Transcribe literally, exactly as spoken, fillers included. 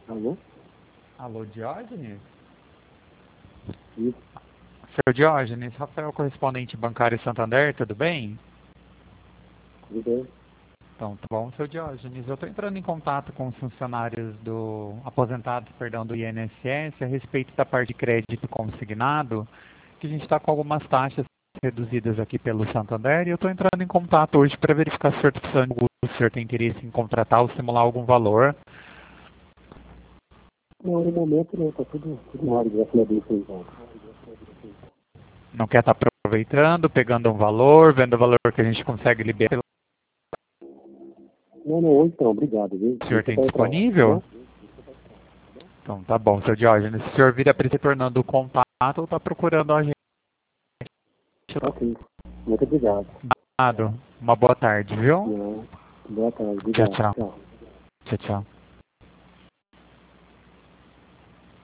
Alô? Alô, Diógenes? Isso, Seu Diógenes, Rafael, correspondente bancário Santander, tudo bem? tudo bem? Então, tá bom, seu Diógenes. Eu estou entrando em contato com os funcionários do, aposentados, perdão, do I N S S a respeito da parte de crédito consignado, que a gente está com algumas taxas reduzidas aqui pelo Santander, e eu estou entrando em contato hoje para verificar se o senhor, tá precisando de- se o senhor tem interesse em contratar ou simular algum valor. Não, no momento não, tá tudo, tudo em ordem, graças a Deus, por enquanto. Não quer estar aproveitando, pegando um valor, vendo o valor que a gente consegue liberar. Não, não, hoje não, obrigado, viu? O senhor Deixa tem pra outra hora, tá disponível? bom? Então tá bom, seu Diógenes. Se o senhor vira para se tornando o contato ou está procurando a gente Tá ok. Muito obrigado. do lado? Uma boa tarde, viu? Não, boa tarde, Tchau, obrigado. tchau. Tchau. Tchau, tchau.